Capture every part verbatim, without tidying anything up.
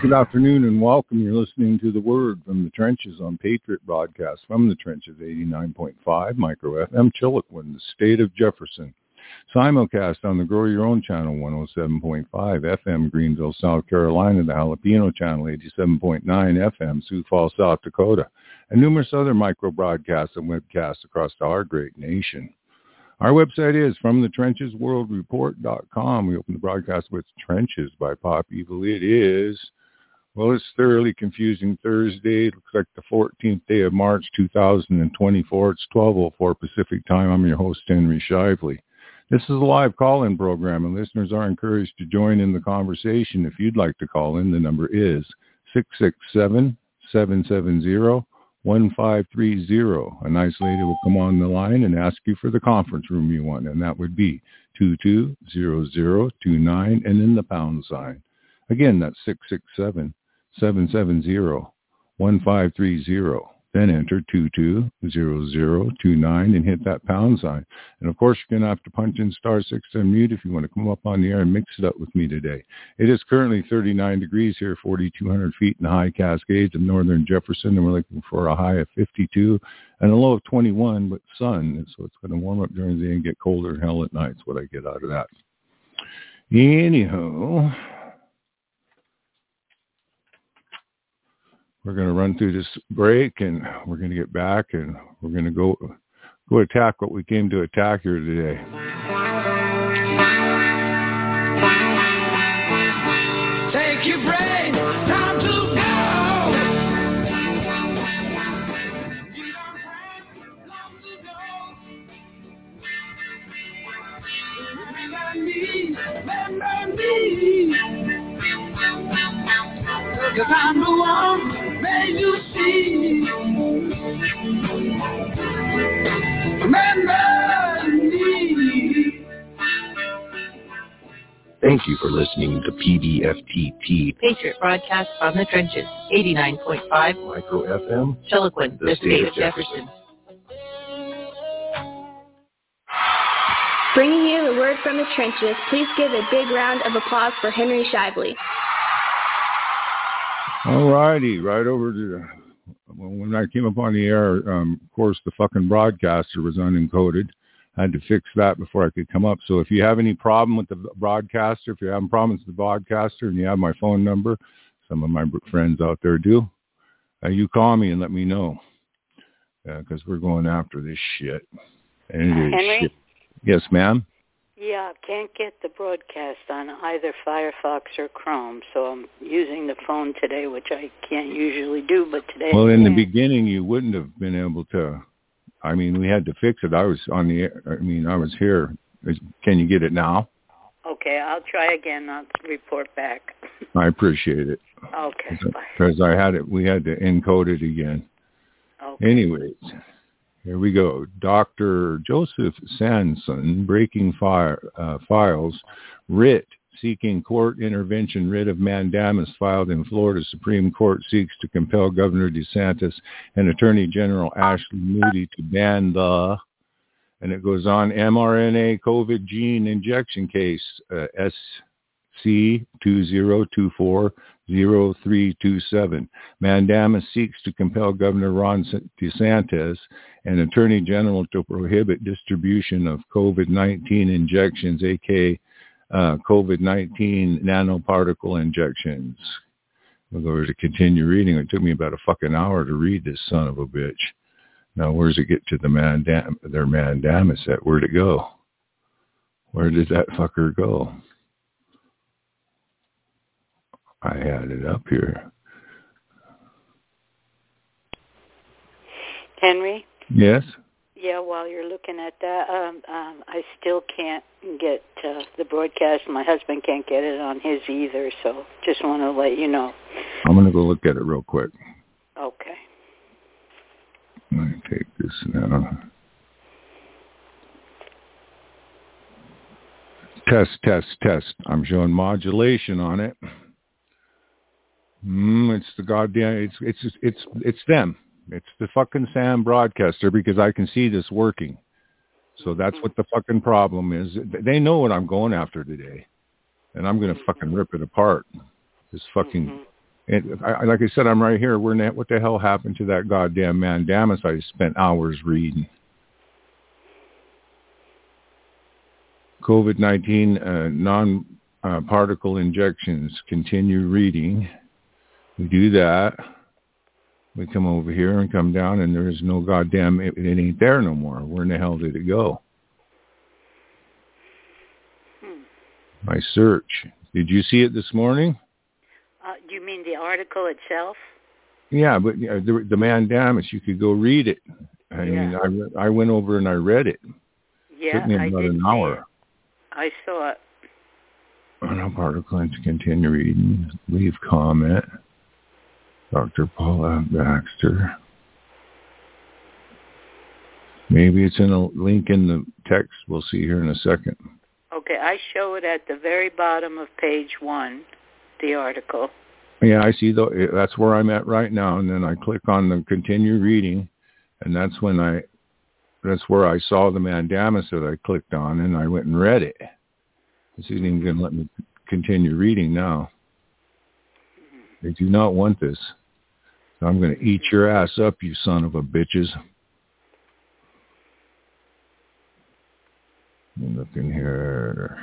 Good afternoon and welcome. You're listening to The Word from the Trenches on Patriot Broadcast from the Trenches, eighty-nine point five Micro F M, Chiloquin, the state of Jefferson. Simulcast on the Grow Your Own channel, one oh seven point five F M, Greenville, South Carolina, the Jalapeno channel, eighty-seven point nine F M, Sioux Falls, South Dakota, and numerous other micro broadcasts and webcasts across our great nation. Our website is from the trenches world report dot com. We open the broadcast with Trenches by Pop Evil. It is, well, it's thoroughly confusing Thursday. It looks like the fourteenth day of March, two thousand twenty-four. It's twelve oh four Pacific time. I'm your host, Henry Shively. This is a live call-in program, and listeners are encouraged to join in the conversation. If you'd like to call in, the number is six six seven, seven seven zero, one five three zero. A nice lady will come on the line and ask you for the conference room you want, and that would be two two zero zero two nine and then the pound sign. Again, that's six six seven, seven seven zero, one five three zero. Then enter two two zero zero two nine and hit that pound sign. And of course, you're going to have to punch in star six to unmute if you want to come up on the air and mix it up with me today. It is currently thirty-nine degrees here, forty-two hundred feet in the high Cascades of northern Jefferson, and we're looking for a high of fifty-two and a low of twenty-one, but sun. So it's going to warm up during the day and get colder and hell at night. That's what I get out of that. Anyhow, we're going to run through this break, and we're going to get back, and we're going to go go attack what we came to attack here today. Take your break, time to go. You don't have long to go. Remember me, remember me. Cause I'm the one made you see. Remember me. Thank you for listening to P B F T T, Patriot Broadcast from the Trenches, eighty-nine point five Micro F M, Chiloquin, the state of Jefferson. Bringing you the word from the trenches, please give a big round of applause for Henry Shively. All righty, right over to, well, when I came up on the air, um, of course, the fucking broadcaster was unencoded. I had to fix that before I could come up. So if you have any problem with the broadcaster, if you're having problems with the broadcaster and you have my phone number, some of my friends out there do, uh, you call me and let me know, because uh, we're going after this shit. And it is Henry? Shit. Yes, ma'am? Yeah, can't get the broadcast on either Firefox or Chrome, so I'm using the phone today, which I can't usually do, but today Well, I in can. the beginning, you wouldn't have been able to. I mean, we had to fix it. I was on the air. I mean, I was here. Is, can you get it now? Okay, I'll try again. I'll report back. I appreciate it. Okay, bye. Because I had it. We had to encode it again. Okay. Anyways. Here we go. Doctor Joseph Sanson, breaking fire, uh, files, writ seeking court intervention, writ of mandamus filed in Florida Supreme Court seeks to compel Governor DeSantis and Attorney General Ashley Moody to ban the, and it goes on, mRNA COVID gene injection case, uh, S C two zero two four zero three two seven. Mandamus seeks to compel Governor Ron DeSantis and Attorney General to prohibit distribution of COVID nineteen injections, aka uh, COVID nineteen nanoparticle injections. We'll go to continue reading. It took me about a fucking hour to read this son of a bitch. Now, where does it get to the mandam- their mandamus at? Where'd it go? Where did that fucker go? I had it up here. Henry? Yes? Yeah, while you're looking at that, um, um, I still can't get uh, the broadcast. My husband can't get it on his either, so just want to let you know. I'm going to go look at it real quick. Okay. Let me take this now. Test, test, test. I'm showing modulation on it. Mm, it's the goddamn, it's, it's, it's, it's them. It's the fucking Sam broadcaster, because I can see this working. So that's what the fucking problem is. They know what I'm going after today, and I'm going to fucking rip it apart. This fucking, And I, like I said, I'm right here. We're not, what the hell happened to that goddamn mandamus I spent hours reading? COVID nineteen uh, non-particle uh, injections. Continue reading. We do that. We come over here and come down, and there is no goddamn, it, it ain't there no more. Where in the hell did it go? Hmm. My search. Did you see it this morning? Uh, you mean the article itself? Yeah, but you know, the, the mandamus, you could go read it. I yeah. mean, I, I went over and I read it. Yeah, it took me about I did an hour. I saw it. No article to continue reading. Leave comment. Doctor Paula Baxter. Maybe it's in a link in the text. We'll see here in a second. Okay, I show it at the very bottom of page one, the article. Yeah, I see. The, that's where I'm at right now. And then I click on the continue reading, and that's when I, that's where I saw the mandamus that I clicked on, and I went and read it. This isn't even going to let me continue reading now. They do not want this. So I'm going to eat your ass up, you son of a bitches. I'm looking here.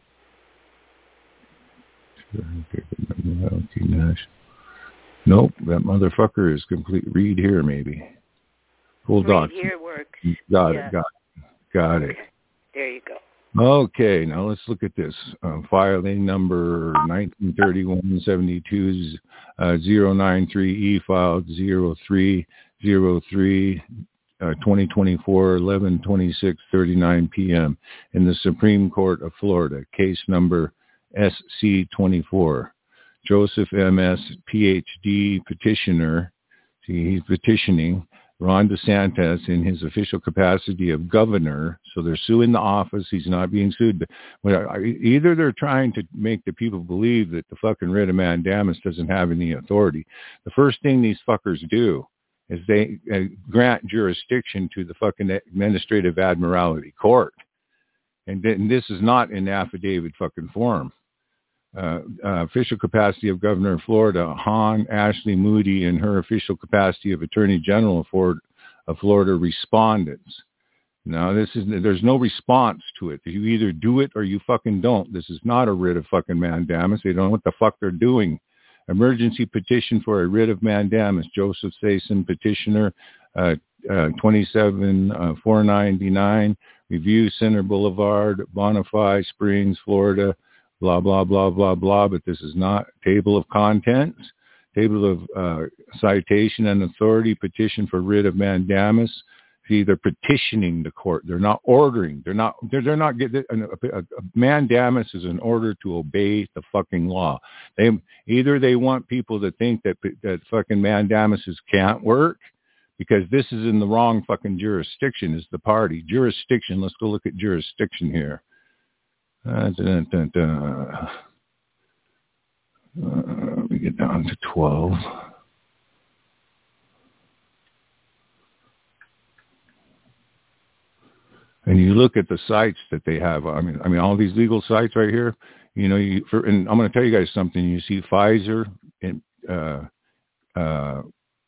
Nope, that motherfucker is complete. Read here, maybe. Full doc. Read here works. Got yeah. it, got it. Got it. There you go. Okay, now let's look at this. Uh, filing number nineteen thirty-one seventy-two uh, zero nine three E filed zero three zero three uh, twenty twenty-four eleven twenty-six thirty-nine p.m. in the Supreme Court of Florida, case number S C twenty-four. Joseph M S, P H D petitioner. See, he's petitioning Ron DeSantis in his official capacity of governor. So they're suing the office. He's not being sued. Either they're trying to make the people believe that the fucking writ of mandamus doesn't have any authority. The first thing these fuckers do is they uh, grant jurisdiction to the fucking administrative admiralty court. And, th- and this is not in affidavit fucking form. Uh, uh, official capacity of governor of Florida, Han Ashley Moody, in her official capacity of attorney general of Florida, of Florida respondents. Now, this is, there's no response to it. You either do it or you fucking don't. This is not a writ of fucking mandamus. They don't know what the fuck they're doing. Emergency petition for a writ of mandamus. Joseph Sason, petitioner, uh, uh, twenty-seven four ninety-nine, Review Center Boulevard, Bonify Springs, Florida. Blah, blah, blah, blah, blah, but this is not table of contents, table of uh, citation and authority, petition for writ of mandamus. See, they're petitioning the court. They're not ordering. They're not, they're, they're not getting, a, a, a mandamus is an order to obey the fucking law. They either they want people to think that, that fucking mandamuses can't work because this is in the wrong fucking jurisdiction is the party. Jurisdiction, let's go look at jurisdiction here. Uh, dun, dun, dun. Uh, we get down to twelve. And you look at the sites that they have. I mean, I mean, all these legal sites right here. You know, you for, and I'm going to tell you guys something. You see Pfizer and uh, uh,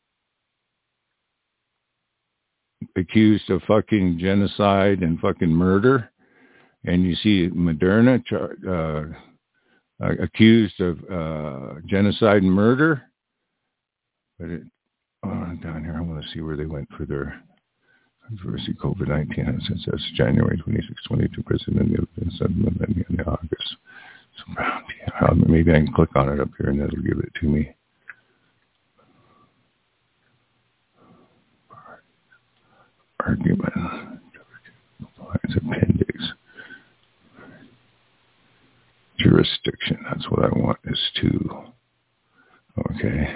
accused of fucking genocide and fucking murder. And you see Moderna uh, uh, accused of uh, genocide and murder. But it, oh, down here, I want to see where they went for their controversy COVID nineteen. Since that's January twenty-sixth, twenty-two, President of in August. So maybe I can click on it up here and that'll give it to me. Argument. It's appendix. Jurisdiction, that's what I want is to, okay.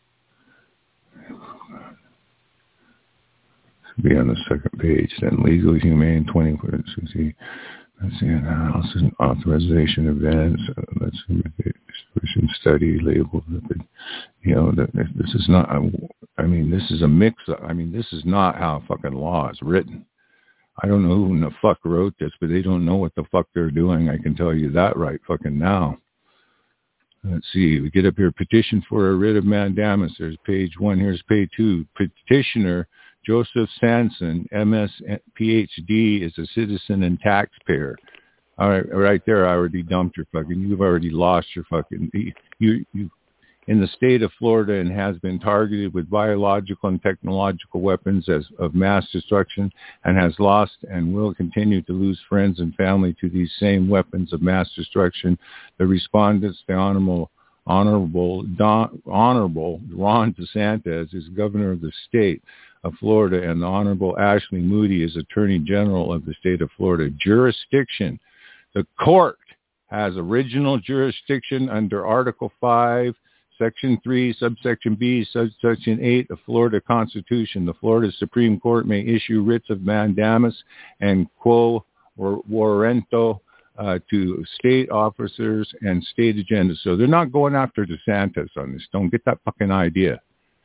Be on the second page. Then legal, humane, twenty, let's see, let's see, analysis and authorization events, uh, let's see, distribution study, label, you know, that this is not, I mean, this is a mix, I mean, this is not how fucking law is written. I don't know who in the fuck wrote this, but they don't know what the fuck they're doing. I can tell you that right fucking now. Let's see. We get up here. Petition for a writ of mandamus. There's page one. Here's page two. Petitioner Joseph Sanson, M S P H D, is a citizen and taxpayer. All right, right there. I already dumped your fucking. You've already lost your fucking. You you in the state of Florida and has been targeted with biological and technological weapons as of mass destruction, and has lost and will continue to lose friends and family to these same weapons of mass destruction. The respondents, the Honorable Honorable Don, Honorable Ron DeSantis, is governor of the state of Florida, and the Honorable Ashley Moody is Attorney General of the state of Florida. Jurisdiction. The court has original jurisdiction under Article five, Section three, Subsection B, Subsection eight of Florida Constitution. The Florida Supreme Court may issue writs of mandamus and quo warranto uh, to state officers and state agendas. So they're not going after DeSantis on this. Don't get that fucking idea.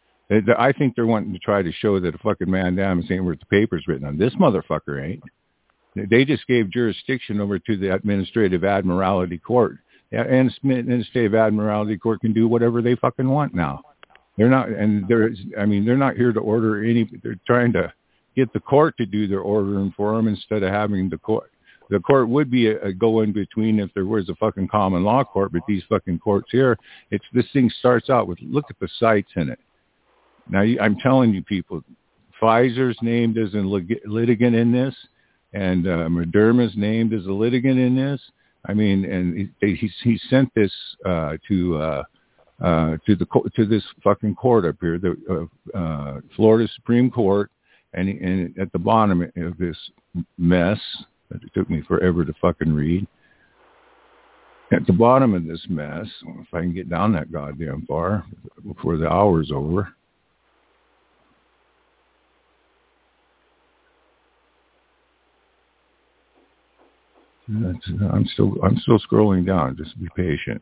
I think they're wanting to try to show that a fucking mandamus ain't worth the paper's written on. This motherfucker ain't. They just gave jurisdiction over to the Administrative Admiralty Court. And Administrative Admiralty Court can do whatever they fucking want now. They're not, and they're, I mean, they're not here to order any, they're trying to get the court to do their ordering for them instead of having the court. The court would be a, a go-in-between if there was a fucking common law court, but these fucking courts here, it's, this thing starts out with, look at the sites in it. Now, I'm telling you people, Pfizer's named as a litigant in this, and uh, Moderna's named as a litigant in this. I mean, and he he, he sent this uh, to uh, uh, to the to this fucking court up here, the uh, uh, Florida Supreme Court, and and at the bottom of this mess that it took me forever to fucking read. At the bottom of this mess, if I can get down that goddamn far before the hour's over. That's, I'm still I'm still scrolling down. Just be patient.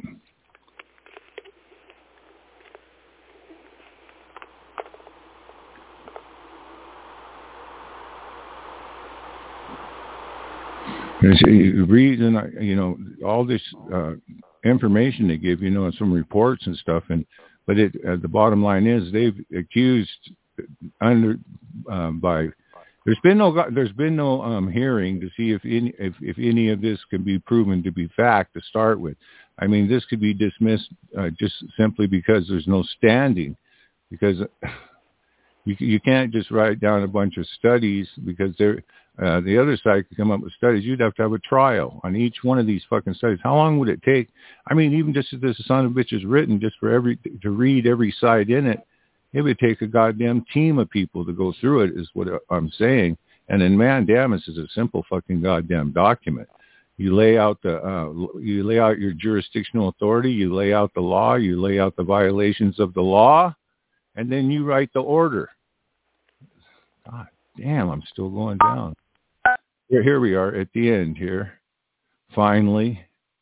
The reason, I, you know, all this uh, information they give, you know, and some reports and stuff, and but it uh, the bottom line is they've accused under um, by. There's been no there's been no um, hearing to see if any if, if any of this can be proven to be fact to start with. I mean, this could be dismissed uh, just simply because there's no standing, because you you can't just write down a bunch of studies because they're uh, the other side could come up with studies. You'd have to have a trial on each one of these fucking studies. How long would it take? I mean, even just as this son of a bitch is written, just for every to read every side in it. It would take a goddamn team of people to go through it, is what I'm saying. And then mandamus is a simple fucking goddamn document. You lay out the, uh, you lay out your jurisdictional authority, you lay out the law, you lay out the violations of the law, and then you write the order. God damn, I'm still going down. Here, here we are at the end here, finally.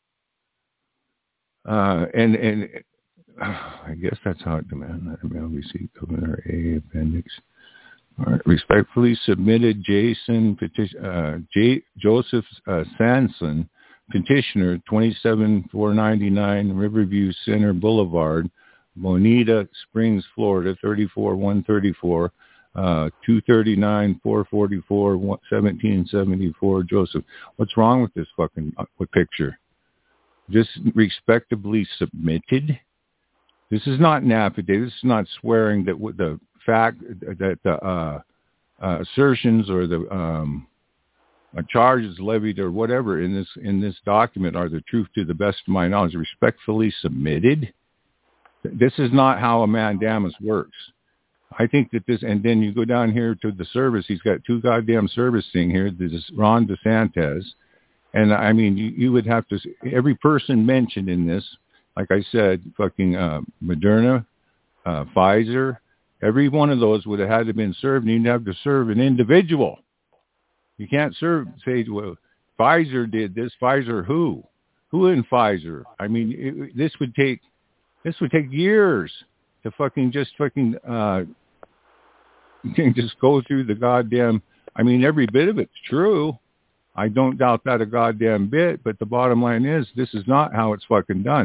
Uh, and and. I guess that's how it demands that email receipt governor A appendix. All right. Respectfully submitted, Jason petition, uh, J, Joseph uh, Sanson, petitioner, twenty-seven four ninety-nine Riverview Center Boulevard, Bonita Springs, Florida, thirty-four one thirty-four, uh, two thirty-nine four forty-four seventeen seventy-four. Joseph, what's wrong with this fucking uh, picture? Just respectably submitted. This is not an affidavit. This is not swearing that the fact that the uh, uh, assertions or the um, uh, charges levied or whatever in this in this document are the truth to the best of my knowledge. Respectfully submitted. This is not how a mandamus works. I think that this, and then you go down here to the service. He's got two goddamn service thing here. This is Ron DeSantis, and I mean, you, you would have to every person mentioned in this. Like I said, fucking uh, Moderna, uh, Pfizer, every one of those would have had to have been served. And you'd have to serve an individual. You can't serve, say, well, Pfizer did this. Pfizer who? Who in Pfizer? I mean, it, this would take this would take years to fucking just fucking uh, you can just go through the goddamn. I mean, every bit of it's true. I don't doubt that a goddamn bit. But the bottom line is, this is not how it's fucking done.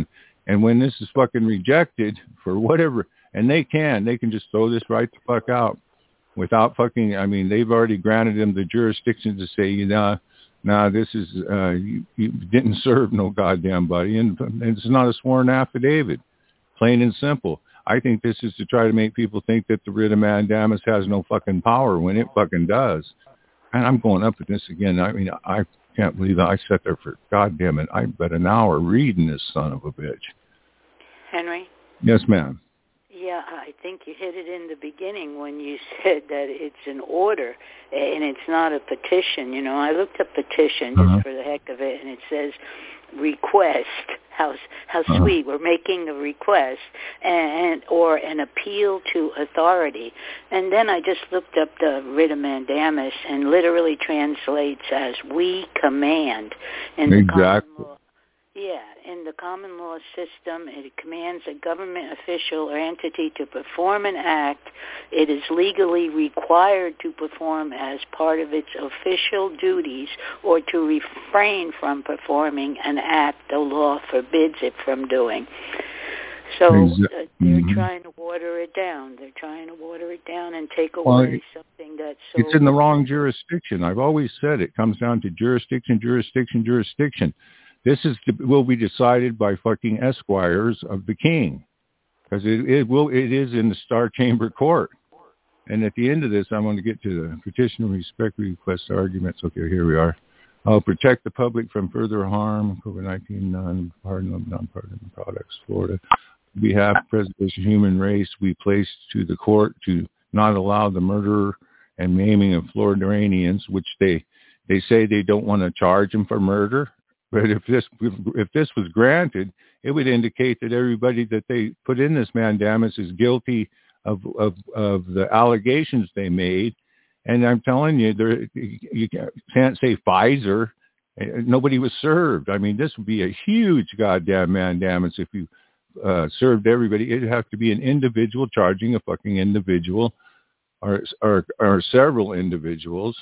And when this is fucking rejected for whatever, and they can, they can just throw this right the fuck out without fucking, I mean, they've already granted them the jurisdiction to say, you know, nah, this is, uh, you, you didn't serve no goddamn body. And, and it's not a sworn affidavit, plain and simple. I think this is to try to make people think that the writ of mandamus has no fucking power when it fucking does. And I'm going up at this again. I mean, I can't believe that I sat there for, goddamn it, I bet an hour reading this son of a bitch. Henry? Yes, ma'am. Yeah, I think you hit it in the beginning when you said that it's an order and it's not a petition. You know, I looked up petition just uh-huh. for the heck of it, and it says request. How how uh-huh. sweet. We're making a request and or an appeal to authority. And then I just looked up the writ of mandamus, and literally translates as we command in the exactly. common law. Yeah, in the common law system, it commands a government official or entity to perform an act it is legally required to perform as part of its official duties, or to refrain from performing an act the law forbids it from doing. So uh, they're mm-hmm. trying to water it down. They're trying to water it down and take away well, something that's so... It's in the wrong jurisdiction. I've always said it comes down to jurisdiction, jurisdiction, jurisdiction. This is will be decided by fucking esquires of the king, because it, it will. It is in the Star Chamber Court. And at the end of this, I'm going to get to the petition respect request arguments. Okay, here we are. I'll protect the public from further harm. COVID nineteen non-pardon of non-pardon products, Florida. On behalf of the preservation of the human race, we place to the court to not allow the murder and maiming of Floridanians, which they they say they don't want to charge them for murder. But if this if this was granted, it would indicate that everybody that they put in this mandamus is guilty of of, of the allegations they made. And I'm telling you, there you can't say Pfizer. Nobody was served. I mean, this would be a huge goddamn mandamus if you uh, served everybody. It'd have to be an individual charging a fucking individual, or or, or several individuals.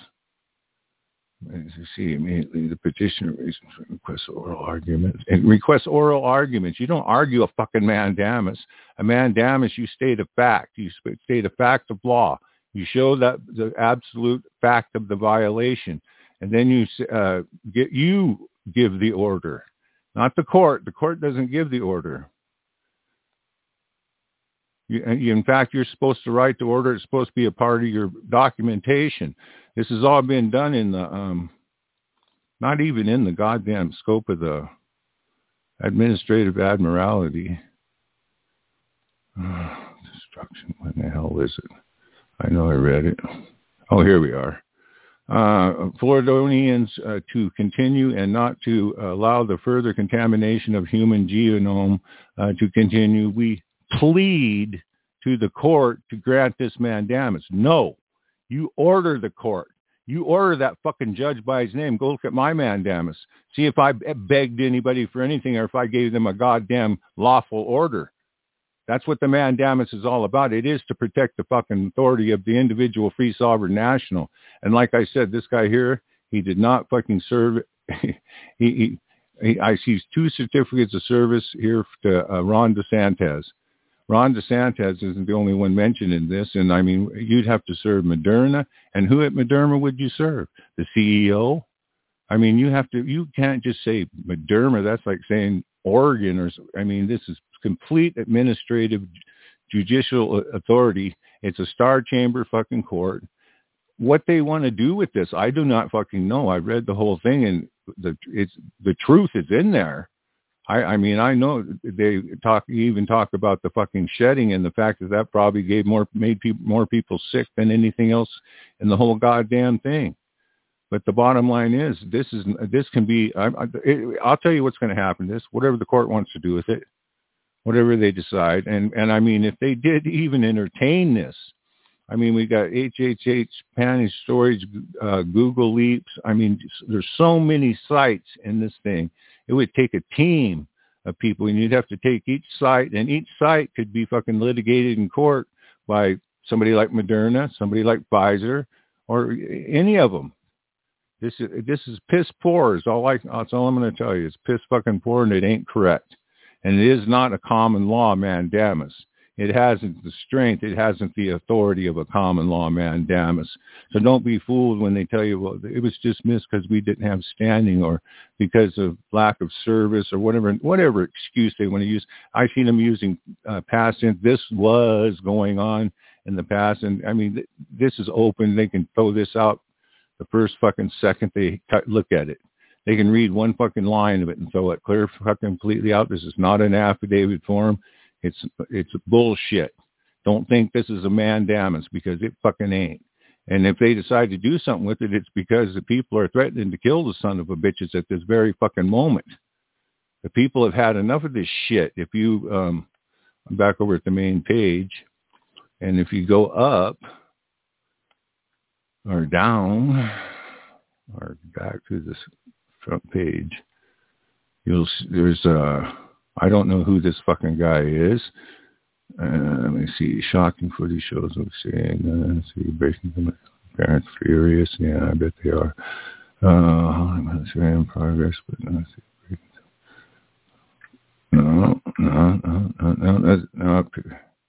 As you see, immediately the petitioner requests oral arguments and requests oral arguments. You don't argue a fucking mandamus. A mandamus, you state a fact. You state a fact of law. You show that the absolute fact of the violation, and then you uh, get you give the order, not the court. The court doesn't give the order. You, in fact, you're supposed to write the order. It's supposed to be a part of your documentation. This has all been done in the, um, not even in the goddamn scope of the administrative admiralty. Uh, destruction. When the hell is it? I know I read it. Oh, here we are. Uh, Floridanians uh, to continue and not to allow the further contamination of human genome uh, to continue. We plead to the court to grant this mandamus. No, you order the court. You order that fucking judge by his name. Go look at my mandamus. See if I begged anybody for anything or if I gave them a goddamn lawful order. That's what the mandamus is all about. It is to protect the fucking authority of the individual free sovereign national. And like I said, this guy here, he did not fucking serve. he, he, he, I see two certificates of service here to uh, Ron DeSantis. Ron DeSantis isn't the only one mentioned in this. And I mean, you'd have to serve Moderna. And who at Moderna would you serve? The C E O? I mean, you have to, you can't just say Moderna. That's like saying Oregon or, I mean, this is complete administrative judicial authority. It's a Star Chamber fucking court. What they want to do with this, I do not fucking know. I read the whole thing and the, it's, the truth is in there. I, I mean, I know they talk, even talk about the fucking shedding and the fact that that probably gave more, made people, more people sick than anything else in the whole goddamn thing. But the bottom line is, this is, this can be, I, I, it, I'll tell you what's going to happen. This, whatever the court wants to do with it, whatever they decide. And, and I mean, if they did even entertain this, I mean, we got H H H, Panage Storage, uh, Google Leaps. I mean, there's so many sites in this thing. It would take a team of people, and you'd have to take each site, and each site could be fucking litigated in court by somebody like Moderna, somebody like Pfizer, or any of them. This is this is piss poor. Is all I. That's all I'm going to tell you. It's piss fucking poor, and it ain't correct. And it is not a common law mandamus. It hasn't the strength, it hasn't the authority of a common law mandamus. So don't be fooled when they tell you, well, it was dismissed because we didn't have standing or because of lack of service or whatever whatever excuse they want to use. I've seen them using uh, past tense. This was going on in the past. And, I mean, th- this is open. They can throw this out the first fucking second they t- look at it. They can read one fucking line of it and throw it clear fucking completely out. This is not an affidavit form. It's it's bullshit. Don't think this is a mandamus because it fucking ain't. And if they decide to do something with it, it's because the people are threatening to kill the son of a bitches at this very fucking moment. The people have had enough of this shit. If you, um, I'm back over at the main page, and if you go up or down or back to this front page, you'll there's a. I don't know who this fucking guy is. Uh, let me see. Shocking footage shows of seeing. Uh, see, breaking the parents furious. Yeah, I bet they are. Uh, in progress, but not. No, no, no, no, no. That's not. It's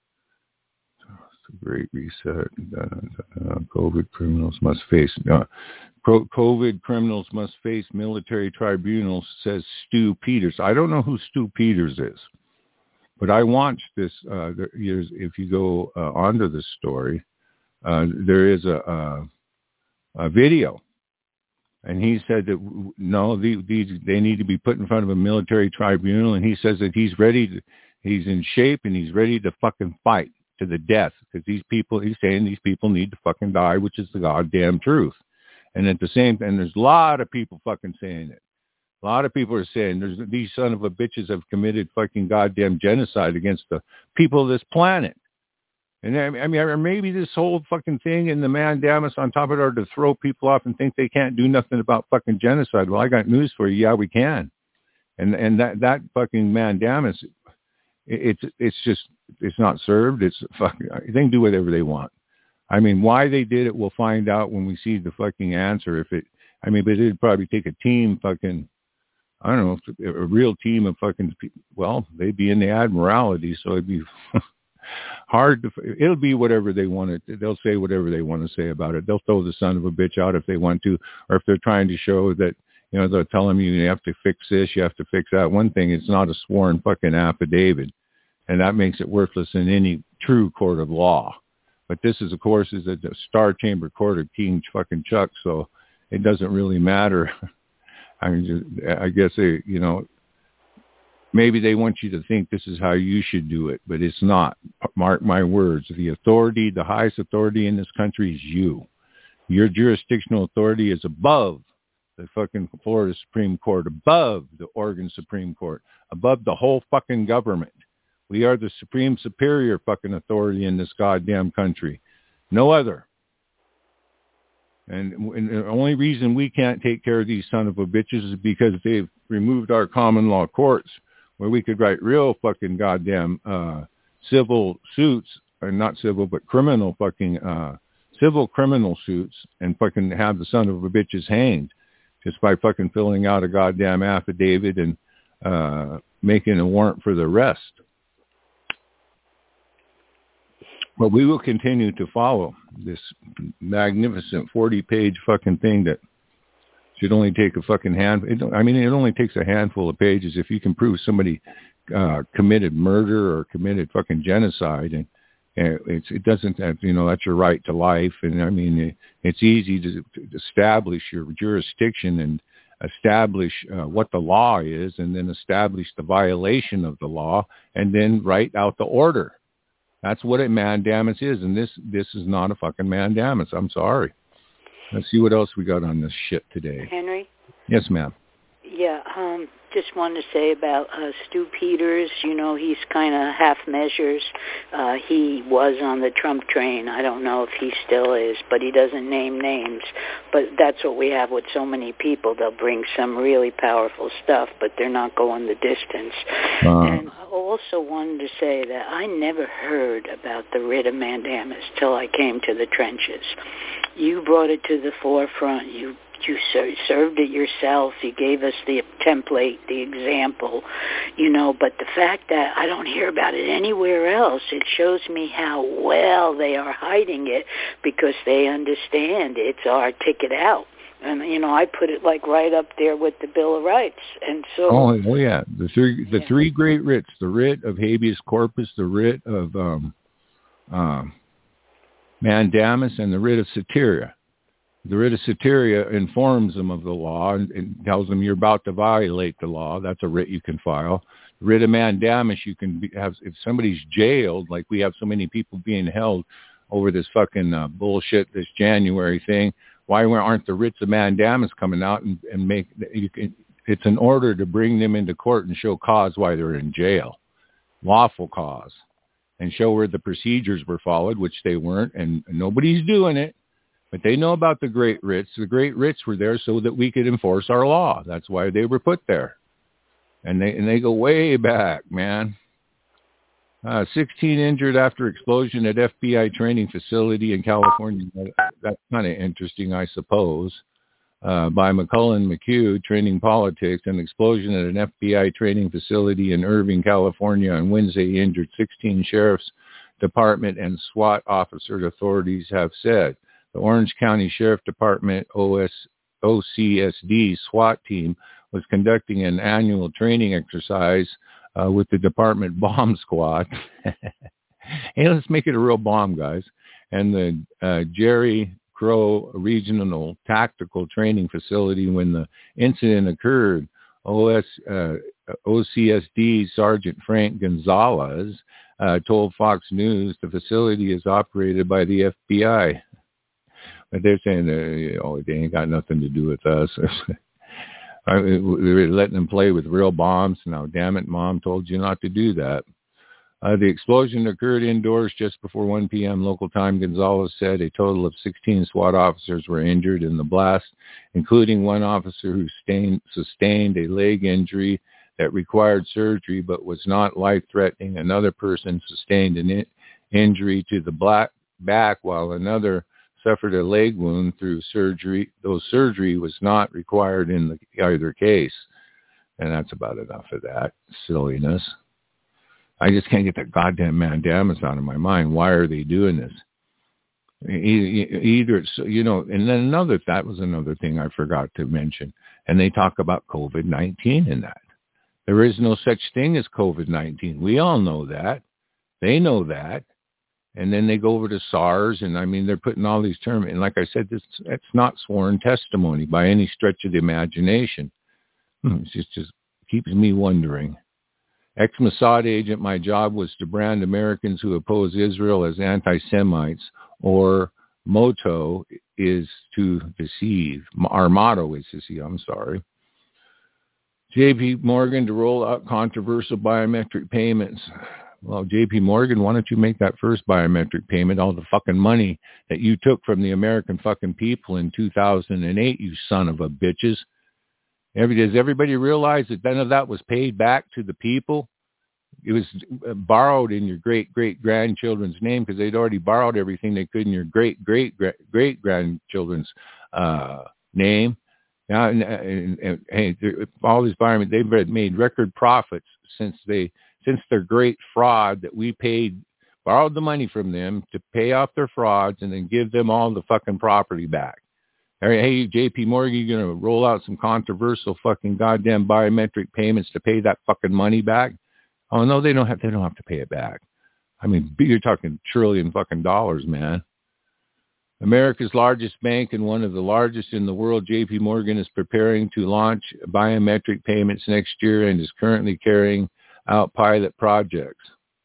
a great reset. Uh, COVID criminals must face. No. COVID criminals must face military tribunals, says Stu Peters. I don't know who Stu Peters is, but I watched this. Uh, there, if you go uh, onto the story, uh, there is a, a, a video, and he said that no, these they need to be put in front of a military tribunal, and he says that he's ready, to, he's in shape, and he's ready to fucking fight to the death because these people, he's saying these people need to fucking die, which is the goddamn truth. And at the same time, there's a lot of people fucking saying it. A lot of people are saying there's these son of a bitches have committed fucking goddamn genocide against the people of this planet. And I mean, or maybe this whole fucking thing and the mandamus on top of it are to throw people off and think they can't do nothing about fucking genocide. Well, I got news for you. Yeah, we can. And and that, that fucking mandamus, it, it's it's just, it's not served. It's fucking, they can do whatever they want. I mean, why they did it, we'll find out when we see the fucking answer. If it, I mean, but it'd probably take a team fucking, I don't know, a real team of fucking, well, they'd be in the Admiralty, so it'd be hard to, it'll be whatever they want to, they'll say whatever they want to say about it. They'll throw the son of a bitch out if they want to, or if they're trying to show that, you know, they'll tell them you have to fix this, you have to fix that. One thing, it's not a sworn fucking affidavit, and that makes it worthless in any true court of law. But this is, of course, is a Star Chamber Court of King fucking Chuck, so it doesn't really matter. I mean, just, I guess they, you know, maybe they want you to think this is how you should do it, but it's not. Mark my words. The authority, the highest authority in this country is you. Your jurisdictional authority is above the fucking Florida Supreme Court, above the Oregon Supreme Court, above the whole fucking government. We are the supreme superior fucking authority in this goddamn country. No other. And, and the only reason we can't take care of these son of a bitches is because they've removed our common law courts where we could write real fucking goddamn uh, civil suits, or not civil, but criminal fucking, uh, civil criminal suits and fucking have the son of a bitches hanged just by fucking filling out a goddamn affidavit and uh, making a warrant for the arrest. But we will continue to follow this magnificent forty-page fucking thing that should only take a fucking hand. It, I mean, it only takes a handful of pages if you can prove somebody uh, committed murder or committed fucking genocide, and, and it's, it doesn't have, you know, that's your right to life. And I mean, it, it's easy to, to establish your jurisdiction and establish uh, what the law is, and then establish the violation of the law, and then write out the order. That's what a mandamus is, and this this is not a fucking mandamus. I'm sorry. Let's see what else we got on this shit today. Henry? Yes, ma'am. Yeah, um, just wanted to say about uh, Stu Peters. You know, he's kind of half measures. Uh, he was on the Trump train. I don't know if he still is, but he doesn't name names. But that's what we have with so many people. They'll bring some really powerful stuff, but they're not going the distance. Uh, and I also wanted to say that I never heard about the writ of mandamus till I came to the trenches. You brought it to the forefront. You you ser- served it yourself. You gave us the template, the example, you know, but the fact that I don't hear about it anywhere else, it shows me how well they are hiding it because they understand it's our ticket out. And, you know, I put it like right up there with the Bill of Rights. And so... Oh, oh yeah. The three, the yeah. three great writs, the writ of habeas corpus, the writ of um, um, mandamus, and the writ of certiorari. The writ of certiorari informs them of the law and, and tells them you're about to violate the law. That's a writ you can file. The writ of mandamus, you can be, have, if somebody's jailed, like we have so many people being held over this fucking uh, bullshit, this January thing, why aren't the writs of mandamus coming out and, and make, you can, it's an order to bring them into court and show cause why they're in jail, lawful cause, and show where the procedures were followed, which they weren't, and, and nobody's doing it. But they know about the great writs. The great writs were there so that we could enforce our law. That's why they were put there. And they and they go way back, man. Uh, sixteen injured after explosion at F B I training facility in California. That's kind of interesting, I suppose. Uh, by McCullen McHugh, Training Politics, an explosion at an F B I training facility in Irving, California on Wednesday injured sixteen sheriff's department and SWAT officers, authorities have said. The Orange County Sheriff Department O S, O C S D SWAT team was conducting an annual training exercise uh, with the department bomb squad. Hey, let's make it a real bomb, guys. And the uh, Jerry Crow Regional Tactical Training Facility when the incident occurred. O S, uh, O C S D Sergeant Frank Gonzalez uh, told Fox News the facility is operated by the F B I. But they're saying, uh, oh, they ain't got nothing to do with us. We were letting them play with real bombs. Now, damn it, Mom told you not to do that. Uh, the explosion occurred indoors just before one p.m. local time. Gonzalez said a total of sixteen SWAT officers were injured in the blast, including one officer who sustained, sustained a leg injury that required surgery but was not life-threatening. Another person sustained an in- injury to the black back, while another suffered a leg wound through surgery, though surgery was not required in the, either case. And that's about enough of that silliness. I just can't get that goddamn mandamus out of my mind. Why are they doing this? Either it's, you know, and then another, that was another thing I forgot to mention. And they talk about COVID nineteen in that. There is no such thing as COVID nineteen. We all know that. They know that. And then they go over to SARS, and I mean, they're putting all these terms. And like I said, this it's not sworn testimony by any stretch of the imagination. Hmm, it just, just keeps me wondering. Ex-Mossad agent, my job was to brand Americans who oppose Israel as anti-Semites, or motto is to deceive. Our motto is to deceive, I'm sorry. J P Morgan to roll out controversial biometric payments. Well, J P Morgan, why don't you make that first biometric payment, all the fucking money that you took from the American fucking people in two thousand eight, you son of a bitches. Every, does everybody realize that none of that was paid back to the people? It was borrowed in your great-great-grandchildren's name because they'd already borrowed everything they could in your great-great-great-grandchildren's uh, name. Now, and, and, and, hey, all these biometric, they've made record profits since they since their great fraud that we paid, borrowed the money from them to pay off their frauds and then give them all the fucking property back. Hey, J P Morgan, you're going to roll out some controversial fucking goddamn biometric payments to pay that fucking money back? Oh, no, they don't have, they don't have to pay it back. I mean, you're talking trillion fucking dollars, man. America's largest bank and one of the largest in the world, J P Morgan, is preparing to launch biometric payments next year and is currently carrying out pilot projects.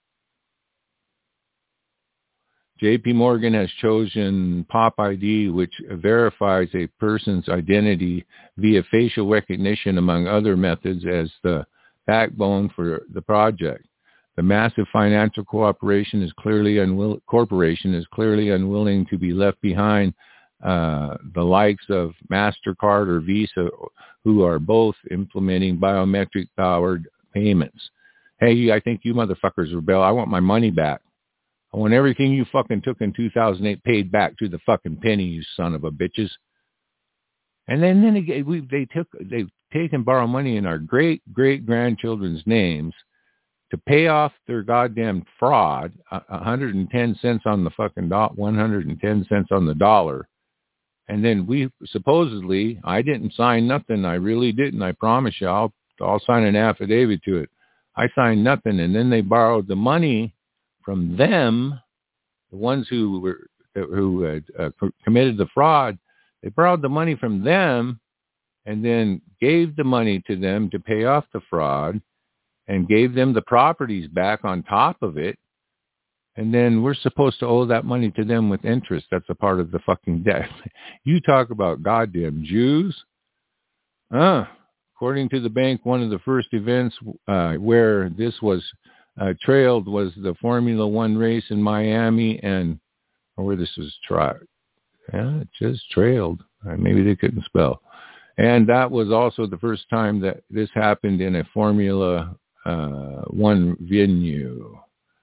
J P Morgan has chosen Pop I D, which verifies a person's identity via facial recognition, among other methods, as the backbone for the project. The massive financial cooperation is clearly unwill- corporation is clearly unwilling to be left behind uh, the likes of MasterCard or Visa, who are both implementing biometric-powered payments. Hey, I think you motherfuckers rebel. I want my money back. I want everything you fucking took in two thousand eight paid back to the fucking penny, you son of a bitches. And then, then again, we, they took, they've taken borrow money in our great, great grandchildren's names to pay off their goddamn fraud, uh, one hundred ten cents on the fucking dot, one hundred ten cents on the dollar. And then we supposedly, I didn't sign nothing. I really didn't. I promise you, I'll, I'll sign an affidavit to it. I signed nothing. And then they borrowed the money from them, the ones who were, who had uh, committed the fraud. They borrowed the money from them and then gave the money to them to pay off the fraud and gave them the properties back on top of it. And then we're supposed to owe that money to them with interest. That's a part of the fucking debt. You talk about goddamn Jews. Uh, according to the bank, one of the first events uh, where this was uh, trailed was the Formula One race in Miami, and or where this was tried. Yeah, it just trailed. Uh, maybe they couldn't spell. And that was also the first time that this happened in a Formula uh, One venue.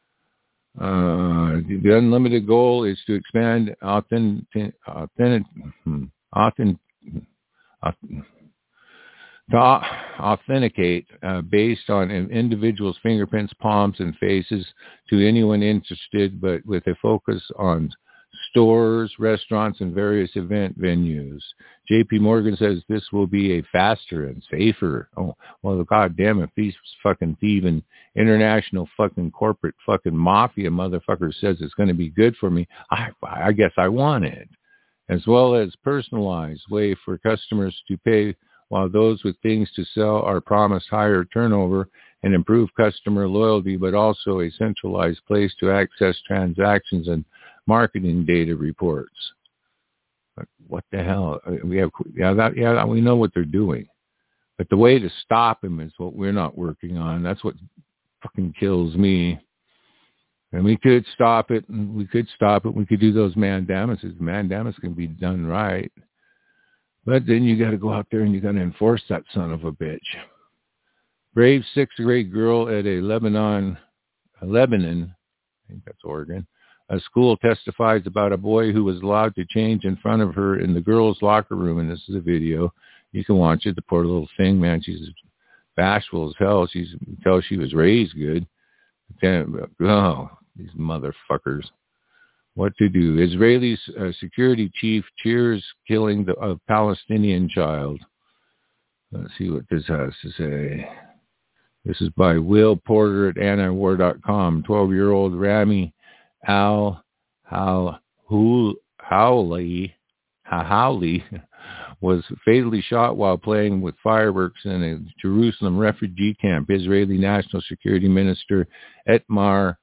Uh, the unlimited goal is to expand authentic, authentic, authentic, to authenticate uh, based on an individual's fingerprints, palms, and faces to anyone interested, but with a focus on stores, restaurants, and various event venues. J P Morgan says this will be a faster and safer. Oh, well, God damn it. These fucking thieving international fucking corporate fucking mafia motherfuckers says it's going to be good for me. I, I guess I want it. As well as personalized way for customers to pay, while those with things to sell are promised higher turnover and improved customer loyalty, but also a centralized place to access transactions and marketing data reports. But what the hell? We have, yeah, that, yeah, we know what they're doing. But the way to stop them is what we're not working on. That's what fucking kills me. And we could stop it, and we could stop it. We could do those mandamuses. Mandamus can be done right. But then you got to go out there and you got to enforce that son of a bitch. Brave sixth grade girl at a Lebanon, Lebanon, I think that's Oregon, a school testifies about a boy who was allowed to change in front of her in the girls' locker room. And this is a video. You can watch it. The poor little thing, man, she's bashful as hell. She's, you can tell she was raised good. Oh, these motherfuckers. What to do? Israeli uh, security chief cheers killing the uh, Palestinian child. Let's see what this has to say. This is by Will Porter at antiwar dot com. twelve-year-old Rami Al Hawli was fatally shot while playing with fireworks in a Jerusalem refugee camp. Israeli National Security Minister Itamar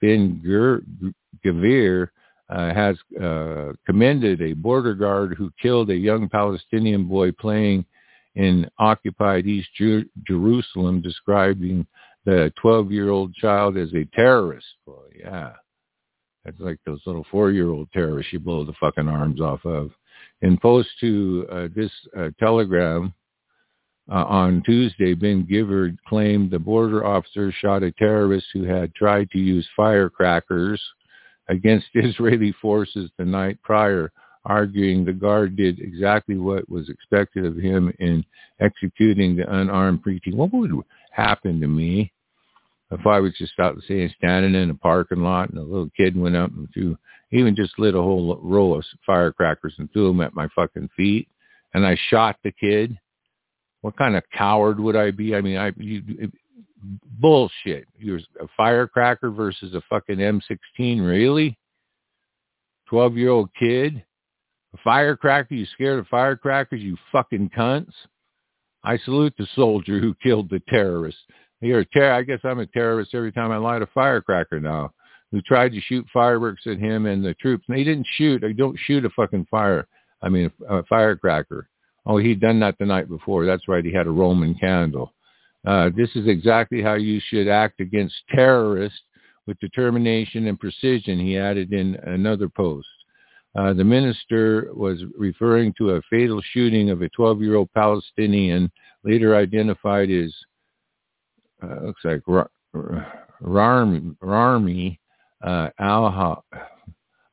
Ben-Gvir uh, has uh, commended a border guard who killed a young Palestinian boy playing in occupied East Jer- Jerusalem, describing the twelve-year-old child as a terrorist. Well, yeah. That's like those little four-year-old terrorists you blow the fucking arms off of. In post to uh, this uh, telegram uh, on Tuesday, Ben-Gvir claimed the border officer shot a terrorist who had tried to use firecrackers against Israeli forces the night prior, arguing the guard did exactly what was expected of him in executing the unarmed preteen. What would happen to me if I was just out saying standing in a parking lot and a little kid went up and threw, even just lit a whole row of firecrackers and threw them at my fucking feet, and I shot the kid? What kind of coward would I be? I mean, I you, it, bullshit. You're a firecracker versus a fucking M sixteen, really? twelve-year-old kid? A firecracker? You scared of firecrackers, you fucking cunts? I salute the soldier who killed the terrorist. You're a ter- I guess I'm a terrorist every time I light a firecracker now. Who tried to shoot fireworks at him and the troops. And he didn't shoot. I don't shoot a fucking fire. I mean, a, a firecracker. Oh, he'd done that the night before. That's right. He had a Roman candle. Uh, this is exactly how you should act against terrorists, with determination and precision, he added in another post. Uh, the minister was referring to a fatal shooting of a twelve-year-old Palestinian, later identified as, uh, looks like Rami uh, Al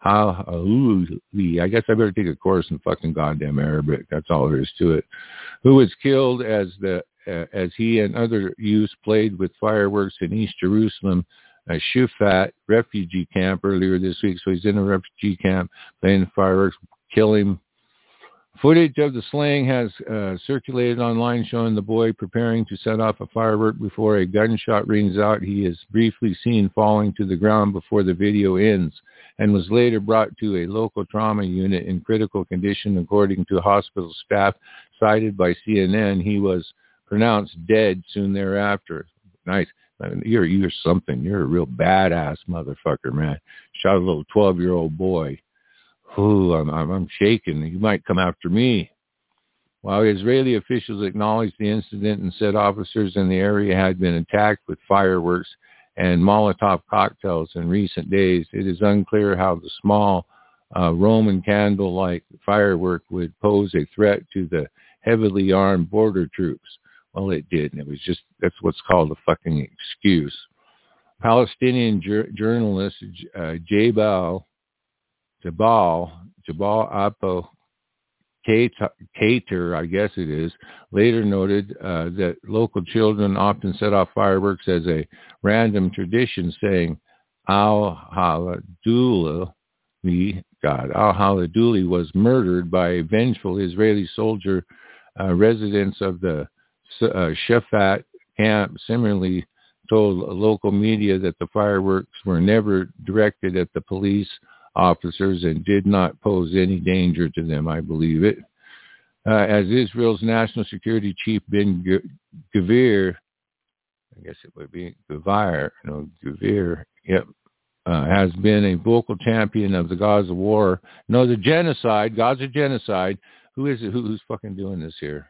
al-Hawley, I guess I better take a course in fucking goddamn Arabic. That's all there is to it. Who was killed as the uh, as he and other youths played with fireworks in East Jerusalem, a Shufat refugee camp earlier this week. So he's in a refugee camp playing fireworks, kill him. Footage of the slaying has uh, circulated online showing the boy preparing to set off a firework before a gunshot rings out. He is briefly seen falling to the ground before the video ends and was later brought to a local trauma unit in critical condition, according to hospital staff cited by C N N. He was pronounced dead soon thereafter. Nice. I mean, you're, you're something. You're a real badass motherfucker, man. Shot a little twelve-year-old boy. Ooh, I'm, I'm, I'm shaking. You might come after me. While Israeli officials acknowledged the incident and said officers in the area had been attacked with fireworks and Molotov cocktails in recent days, it is unclear how the small uh, Roman candle-like firework would pose a threat to the heavily armed border troops. Well, it did, and it was just, that's what's called a fucking excuse. Palestinian jur- journalist uh, Jabal Jabal, Jabal Apo Kater, I guess it is, later noted uh, that local children often set off fireworks as a random tradition, saying, Al-Haladuli, God, Al-Haladuli was murdered by a vengeful Israeli soldier. Uh, residents of the uh, Shafat camp similarly told local media that the fireworks were never directed at the police officers and did not pose any danger to them. I believe it. Uh, as Israel's national security chief Ben Gvir, I guess it would be Gvir, no, Gvir, yep, uh, has been a vocal champion of the Gaza war. No, the genocide, Gaza genocide. Who is it? Who, who's fucking doing this here?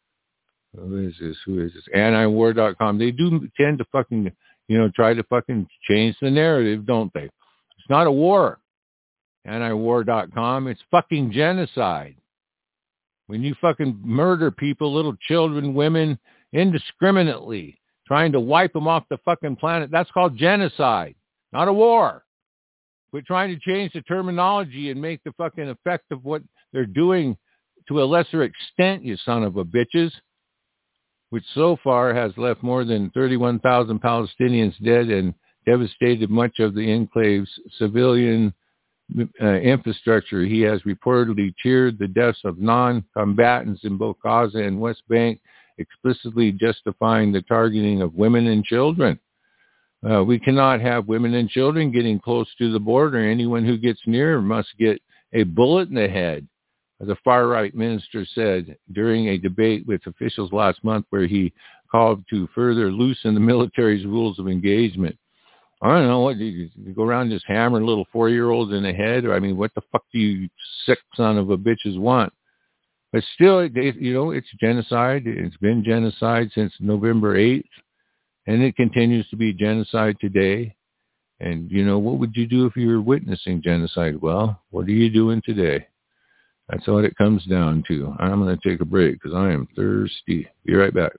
Who is this? Who is this? anti war dot com. They do tend to fucking, you know, try to fucking change the narrative, don't they? It's not a war. anti war dot com. It's fucking genocide. When you fucking murder people, little children, women, indiscriminately, trying to wipe them off the fucking planet, that's called genocide, not a war. We're trying to change the terminology and make the fucking effect of what they're doing to a lesser extent, you son of a bitches, which so far has left more than thirty-one thousand Palestinians dead and devastated much of the enclave's civilian uh, infrastructure. He has reportedly cheered the deaths of non-combatants in both Gaza and West Bank, explicitly justifying the targeting of women and children. Uh, we cannot have women and children getting close to the border. Anyone who gets near must get a bullet in the head, the far-right minister said during a debate with officials last month where he called to further loosen the military's rules of engagement. I don't know, what do you, you go around and just hammer little four-year-olds in the head? Or, I mean, what the fuck do you sick son of a bitches want? But still, it, you know, it's genocide. It's been genocide since November eighth, and it continues to be genocide today. And, you know, what would you do if you were witnessing genocide? Well, what are you doing today? That's what it comes down to. I'm going to take a break because I am thirsty. Be right back.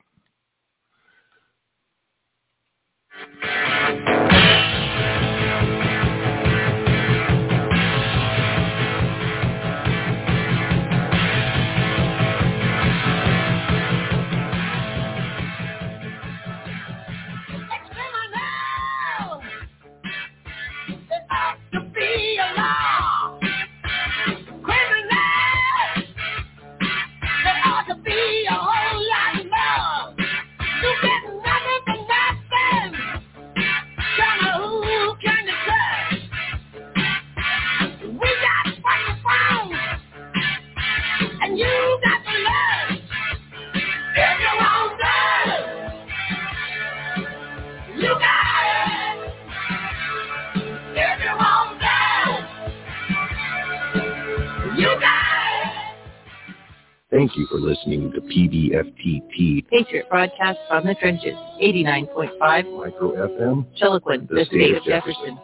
Thank you for listening to P B F T T. Patriot Broadcast from the Trenches, eighty-nine point five. Micro F M. Chiloquin, the, the state, state of Jefferson. Jefferson.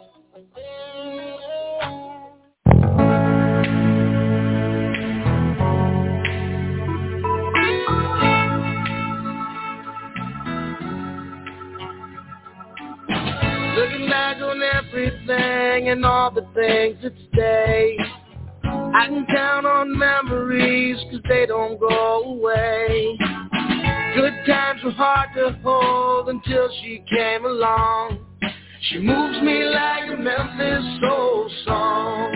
Looking back on everything hanging all the things that stay. I can count on memories cause they don't go away. Good times were hard to hold until she came along. She moves me like a Memphis soul song.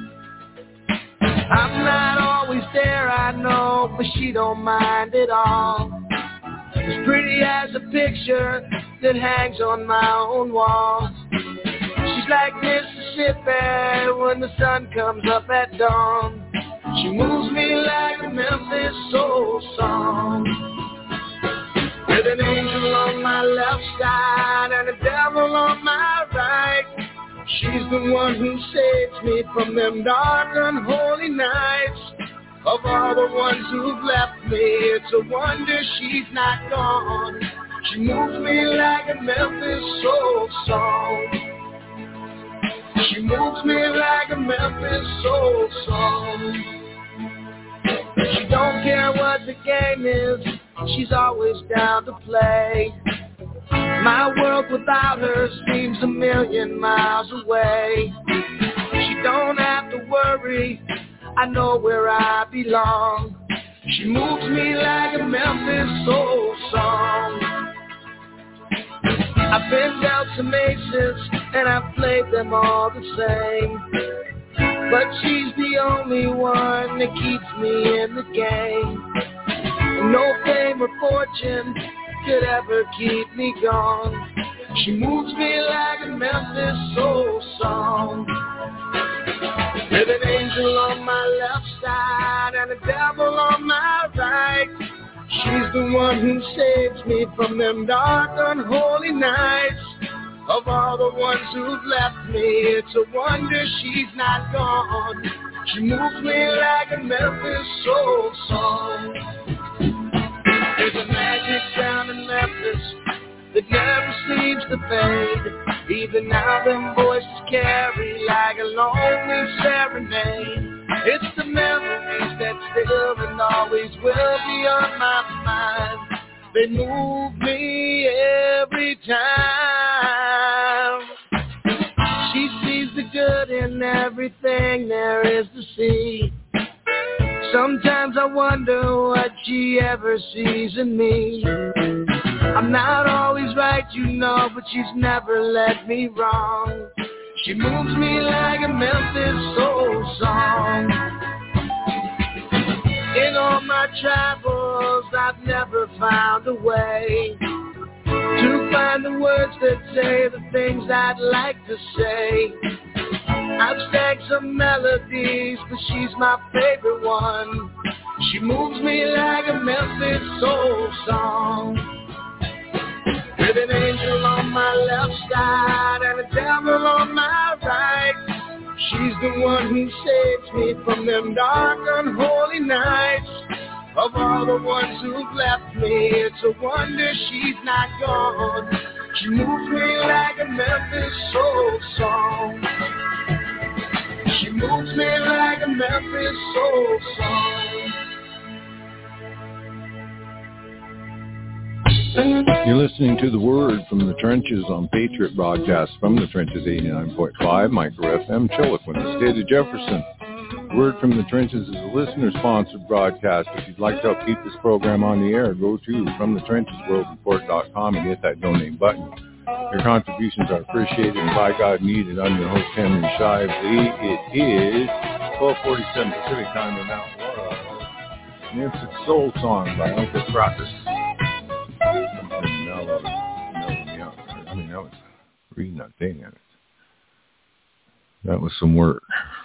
I'm not always there, I know, but she don't mind at all. As pretty as a picture that hangs on my own wall. She's like Mississippi when the sun comes up at dawn. She moves me like a Memphis soul song. With an angel on my left side and a devil on my right. She's the one who saves me from them dark, unholy nights. Of all the ones who've left me, it's a wonder she's not gone. She moves me like a Memphis soul song. She moves me like a Memphis soul song. She don't care what the game is, she's always down to play. My world without her seems a million miles away. She don't have to worry, I know where I belong. She moves me like a Memphis soul song. I've been dealt some aces and I've played them all the same. But she's the only one that keeps me in the game. No fame or fortune could ever keep me gone. She moves me like a Memphis soul song. With an angel on my left side and a devil on my right. She's the one who saves me from them dark, unholy nights. Of all the ones who've left me, it's a wonder she's not gone. She moves me like a Memphis soul song. There's a magic down in Memphis that never seems to fade. Even now them voices carry like a lonely serenade. It's the memories that still and always will be on my mind. They move me every time. She sees the good in everything there is to see. Sometimes I wonder what she ever sees in me. I'm not always right, you know, but she's never led me wrong. She moves me like a Memphis soul song. In all my travels, I've never found a way to find the words that say the things I'd like to say. I've sang some melodies, but she's my favorite one. She moves me like a Memphis soul song. With an angel on my left side and a devil on my right. She's the one who saves me from them dark, unholy nights. Of all the ones who've left me, it's a wonder she's not gone. She moves me like a Memphis soul song. She moves me like a Memphis soul song. You're listening to The Word from the Trenches on Patriot Broadcast from the Trenches eighty-nine point five, Micro F M, Chilliwack, the state of Jefferson. Word from the Trenches is a listener-sponsored broadcast. If you'd like to help keep this program on the air, go to from the trenches world report dot com and hit that donate button. Your contributions are appreciated and by God needed. I'm your host, Henry Shively. It is twelve forty-seven Pacific time in Mount Laurel. And it's a soul song by Uncle Crocker. I mean, that was reading that thing at it. That was some work.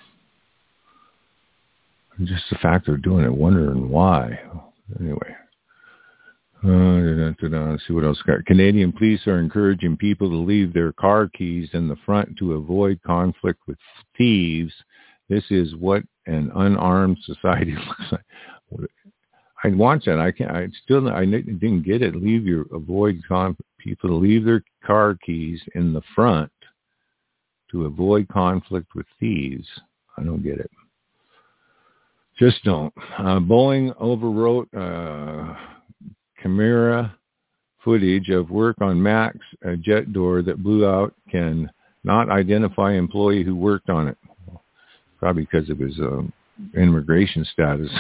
Just the fact of doing it, wondering why. Anyway. Uh, da, da, da, let's see what else got. Canadian police are encouraging people to leave their car keys in the front to avoid conflict with thieves. This is what an unarmed society looks like. I watched that. I can't. I still. I didn't get it. Leave your avoid con- people to leave their car keys in the front to avoid conflict with thieves. I don't get it. Just don't. Uh, Boeing overwrote uh, camera footage of work on Max, a jet door that blew out, can not identify employee who worked on it. Probably because of his uh, immigration status.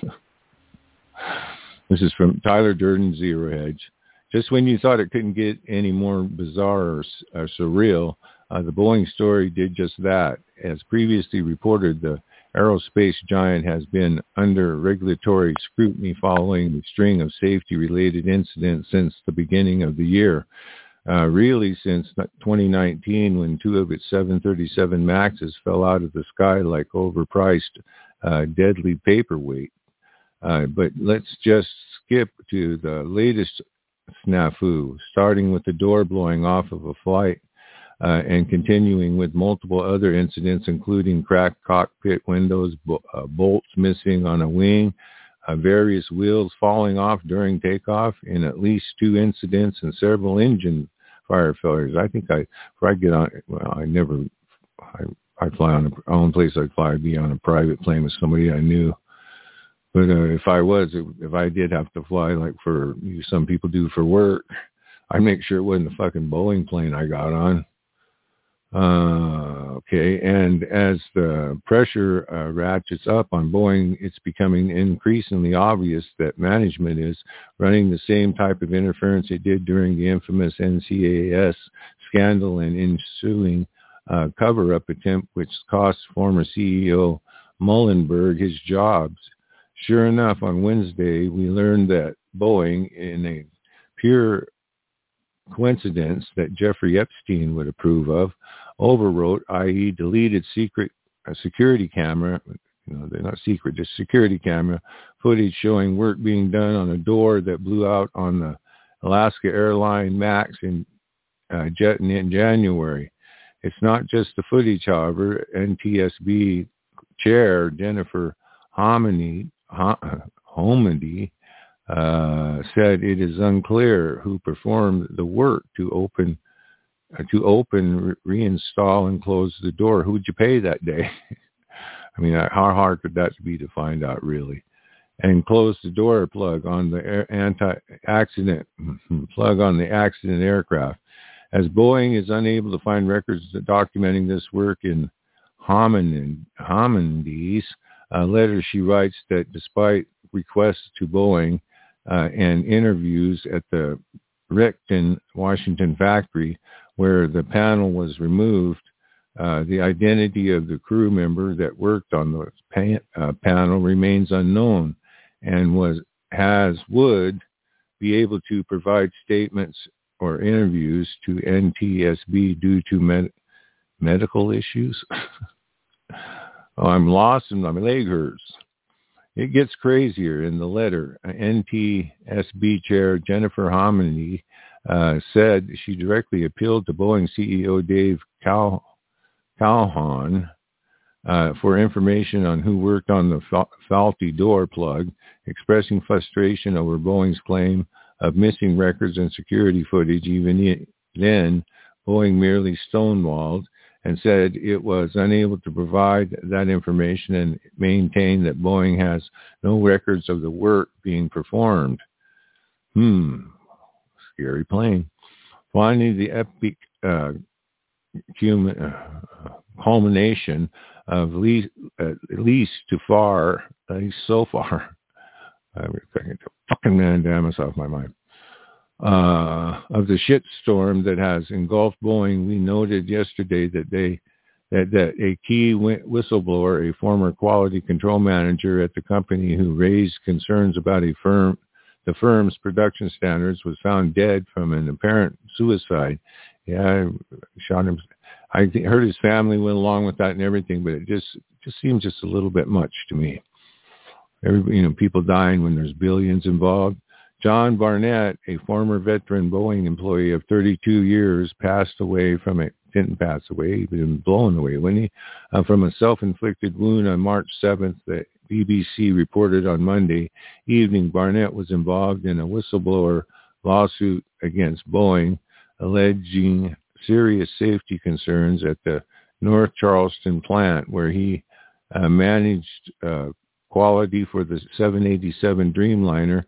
This is from Tyler Durden, Zero Hedge. Just when you thought it couldn't get any more bizarre or, or surreal, uh, the Boeing story did just that. As previously reported, the aerospace giant has been under regulatory scrutiny following the string of safety-related incidents since the beginning of the year. Uh, really since twenty nineteen, when two of its seven thirty-seven Maxes fell out of the sky like overpriced uh, deadly paperweight. Uh, but let's just skip to the latest snafu, starting with the door blowing off of a flight uh, and continuing with multiple other incidents, including cracked cockpit windows, bo- uh, bolts missing on a wing, uh, various wheels falling off during takeoff in at least two incidents, and several engine fire failures. I think I, if I get on, well, I never, I, I'd fly on a, only place I'd fly would be on a private plane with somebody I knew. But uh, if I was, if I did have to fly, like for some people do for work, I'd make sure it wasn't the fucking Boeing plane I got on. Uh, okay, and as the pressure uh, ratchets up on Boeing, it's becoming increasingly obvious that management is running the same type of interference it did during the infamous N C A A S scandal and ensuing uh, cover-up attempt, which cost former C E O Muhlenberg his jobs. Sure enough, on Wednesday, we learned that Boeing, in a pure coincidence that Jeffrey Epstein would approve of, overwrote, that is deleted secret uh, security camera, you know, they're not secret, just security camera footage showing work being done on a door that blew out on the Alaska Airlines Max in uh, jet in January. It's not just the footage, however. N T S B chair Jennifer Hominy, Hominy uh, said it is unclear who performed the work to open, uh, to open, re- reinstall, and close the door. Who would you pay that day? I mean, how hard could that be to find out, really? And close the door plug on the air, anti-accident plug on the accident aircraft. As Boeing is unable to find records documenting this work in Hominides, a letter she writes that despite requests to Boeing uh, and interviews at the Reston, Washington factory where the panel was removed, uh, the identity of the crew member that worked on the pan, uh, panel remains unknown and was has would be able to provide statements or interviews to N T S B due to med- medical issues. Oh, I'm lost and my leg hurts. It gets crazier in the letter. N T S B chair Jennifer Hominy uh, said she directly appealed to Boeing C E O Dave Cal- Calhoun uh, for information on who worked on the fa- faulty door plug, expressing frustration over Boeing's claim of missing records and security footage. Even then, Boeing merely stonewalled and said it was unable to provide that information and maintained that Boeing has no records of the work being performed. Hmm, scary plane. Finally, the epic uh, human, uh, culmination of least, uh, at least too far, at least so far, I'm going to get the fucking mandamus off my mind. Uh, of the shitstorm that has engulfed Boeing, we noted yesterday that they that, that a key whistleblower, a former quality control manager at the company who raised concerns about a firm, the firm's production standards, was found dead from an apparent suicide. Yeah, I shot him. I heard his family went along with that and everything, but it just just seems just a little bit much to me. Every, you know, people dying when there's billions involved. John Barnett, a former veteran Boeing employee of thirty-two years, passed away from it. Didn't pass away, he'd been blown away, wasn't he? Uh, from a self-inflicted wound on March seventh, the B B C reported on Monday evening Barnett was involved in a whistleblower lawsuit against Boeing, alleging serious safety concerns at the North Charleston plant, where he uh, managed uh, quality for the seven eighty-seven Dreamliner,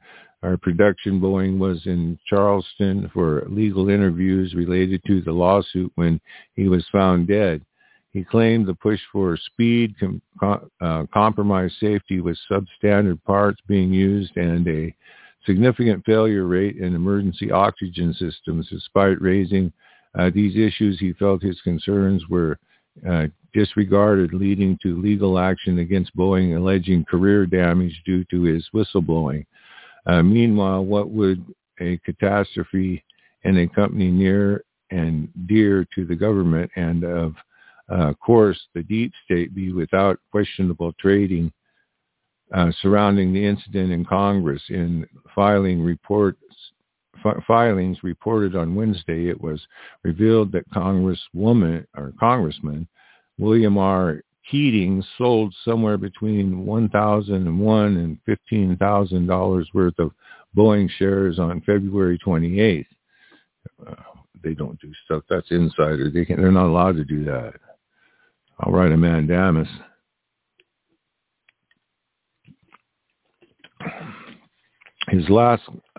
our production Boeing was in Charleston for legal interviews related to the lawsuit when he was found dead. He claimed the push for speed, com- uh, compromised safety with substandard parts being used, and a significant failure rate in emergency oxygen systems. Despite raising uh, these issues, he felt his concerns were uh, disregarded, leading to legal action against Boeing, alleging career damage due to his whistleblowing. Uh, meanwhile, what would a catastrophe in a company near and dear to the government and of uh, course the deep state be without questionable trading uh, surrounding the incident in Congress? In filing reports, f- filings reported on Wednesday, it was revealed that Congresswoman or Congressman William R. Keating sold somewhere between one thousand one dollars and fifteen thousand dollars worth of Boeing shares on February twenty-eighth. Uh, they don't do stuff that's insider. They can, they're not allowed to do that. I'll write a mandamus. His last,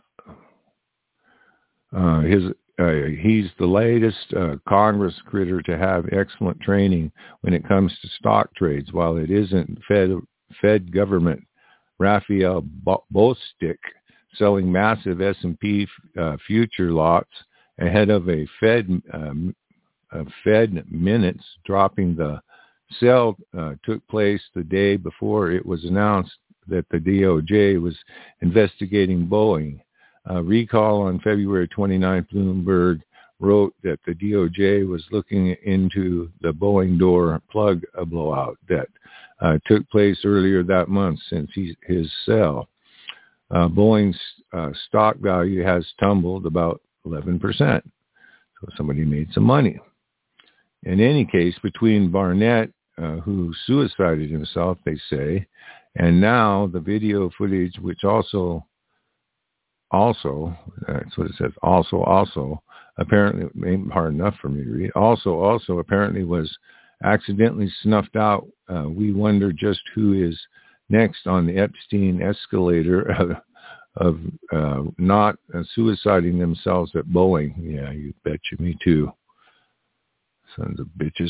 uh, his Uh, he's the latest uh, Congress critter to have excellent training when it comes to stock trades. While it isn't Fed, Fed government, Raphael Bostic selling massive S and P uh, future lots ahead of a Fed um, a Fed minutes dropping. The sale uh, took place the day before it was announced that the D O J was investigating Boeing. Uh, recall on February twenty-ninth, Bloomberg wrote that the D O J was looking into the Boeing door plug blowout that uh, took place earlier that month since he, his sale. Uh, Boeing's uh, stock value has tumbled about eleven percent. So somebody made some money. In any case, between Barnett, uh, who suicided himself, they say, and now the video footage, which also Also, that's what it says, also, also, apparently, ain't hard enough for me to read, also, also, apparently was accidentally snuffed out. Uh, we wonder just who is next on the Epstein escalator of, of uh, not uh, suiciding themselves at Boeing. Yeah, you betcha, me too. Sons of bitches.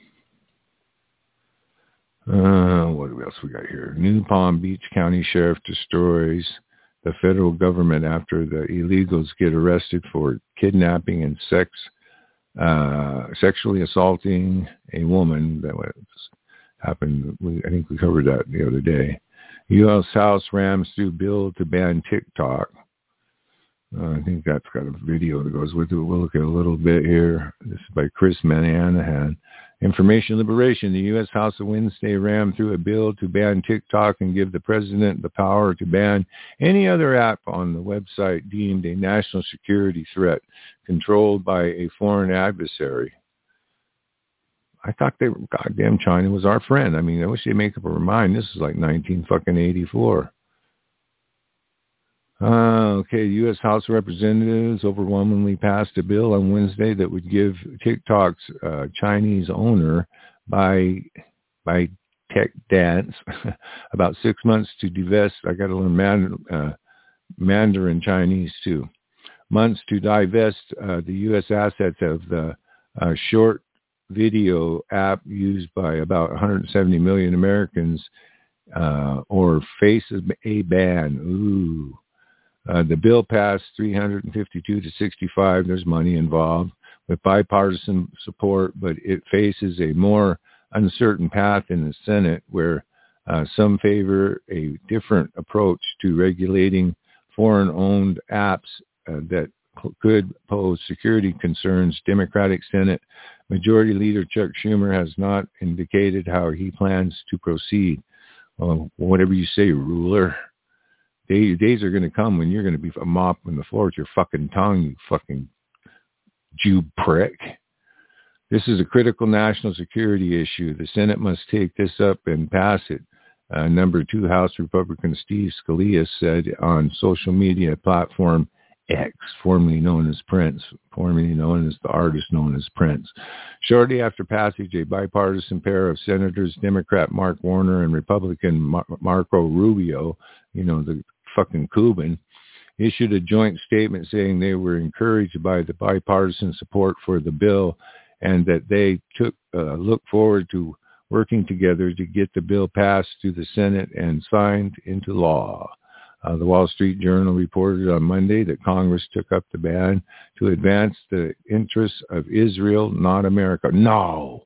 Uh, what else we got here? New Palm Beach County Sheriff destroys the federal government after the illegals get arrested for kidnapping and sex, uh, sexually assaulting a woman. That was happened. We, I think we covered that the other day. U S House rams through bill to ban TikTok. Uh, I think that's got a video that goes with it. We'll look at a little bit here. This is by Chris Mananahan. Information Liberation. The U S House on Wednesday rammed through a bill to ban TikTok and give the president the power to ban any other app on the website deemed a national security threat controlled by a foreign adversary. I thought they were, goddamn China was our friend. I mean, I wish they'd make up their mind. This is like nineteen fucking eighty-four. Uh, okay, the U S House of Representatives overwhelmingly passed a bill on Wednesday that would give TikTok's uh, Chinese owner, by by TechDance, about six months to divest. I got to learn Mandarin, uh, Mandarin Chinese too. Months to divest uh, the U S assets of the uh, short video app used by about one hundred seventy million Americans, uh, or face a ban. Ooh. Uh, the bill passed three hundred fifty-two to sixty-five. There's money involved with bipartisan support, but it faces a more uncertain path in the Senate where uh, some favor a different approach to regulating foreign-owned apps uh, that could pose security concerns. Democratic Senate Majority Leader Chuck Schumer has not indicated how he plans to proceed. Well, whatever you say, ruler. Days, days are going to come when you're going to be mopping the floor with your fucking tongue, you fucking Jew prick. This is a critical national security issue. The Senate must take this up and pass it. Uh, number two House Republican Steve Scalise said on social media platform X, formerly known as Prince, formerly known as the artist known as Prince. Shortly after passage, a bipartisan pair of senators, Democrat Mark Warner and Republican Mar- Marco Rubio, you know, the fucking Cuban, issued a joint statement saying they were encouraged by the bipartisan support for the bill and that they took uh, look forward to working together to get the bill passed through the Senate and signed into law. Uh, the Wall Street Journal reported on Monday that Congress took up the ban to advance the interests of Israel, not America. No!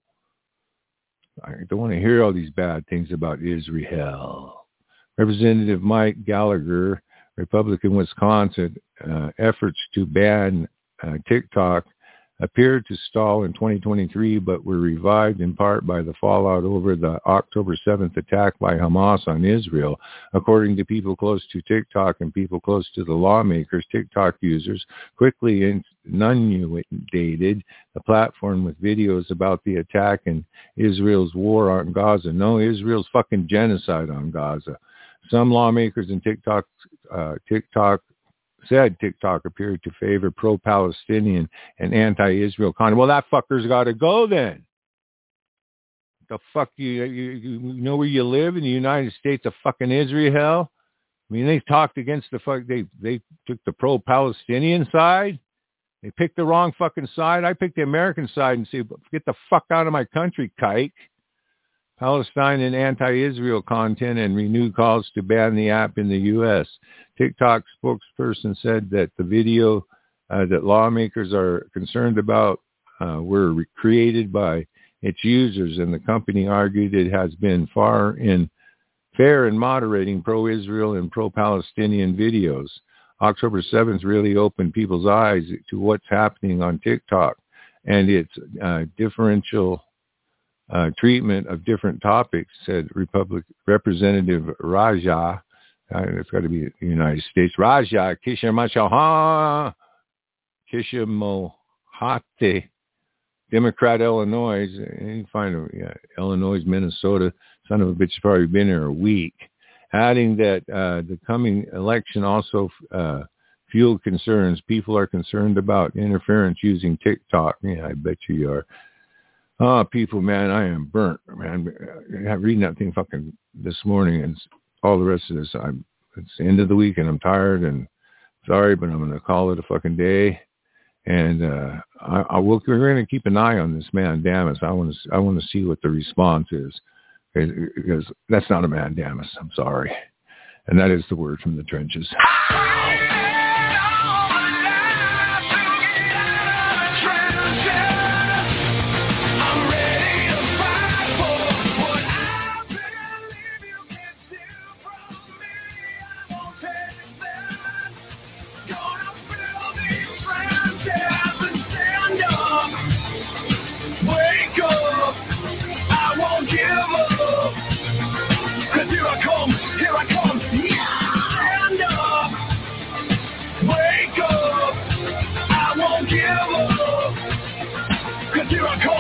I don't want to hear all these bad things about Israel. Representative Mike Gallagher, Republican Wisconsin, uh, efforts to ban uh, TikTok appeared to stall in twenty twenty-three, but were revived in part by the fallout over the October seventh attack by Hamas on Israel. According to people close to TikTok and people close to the lawmakers, TikTok users quickly inundated the platform with videos about the attack and Israel's war on Gaza. No, Israel's fucking genocide on Gaza. Some lawmakers in TikTok, uh, TikTok said TikTok appeared to favor pro-Palestinian and anti-Israel content. Well, that fucker's got to go then. The fuck, you, you you know where you live in the United States of fucking Israel? I mean, they talked against the fuck, they, they took the pro-Palestinian side. They picked the wrong fucking side. I picked the American side and said, get the fuck out of my country, kike. Palestine and anti-Israel content and renewed calls to ban the app in the U S. TikTok spokesperson said that the video uh, that lawmakers are concerned about uh, were re- created by its users, and the company argued it has been far in fair in moderating pro-Israel and pro-Palestinian videos. October seventh really opened people's eyes to what's happening on TikTok and its uh, differential Uh, treatment of different topics, said Republic Representative Raja. Uh, it's got to be the United States. Raja Kishamohate, Kishamohate, Democrat, Illinois. You can find a, yeah, Illinois, Minnesota. Son of a bitch has probably been here a week. Adding that uh, the coming election also uh, fueled concerns. People are concerned about interference using TikTok. Yeah, I bet you are. Oh, people, man, I am burnt, man. I'm reading that thing fucking this morning and all the rest of this. I'm, it's the end of the week and I'm tired and sorry, but I'm going to call it a fucking day. And uh, I, I will, we're going to keep an eye on this mandamus. I want to, I want to see what the response is, because that's not a mandamus. I'm sorry. And that is the word from the trenches. Here I come.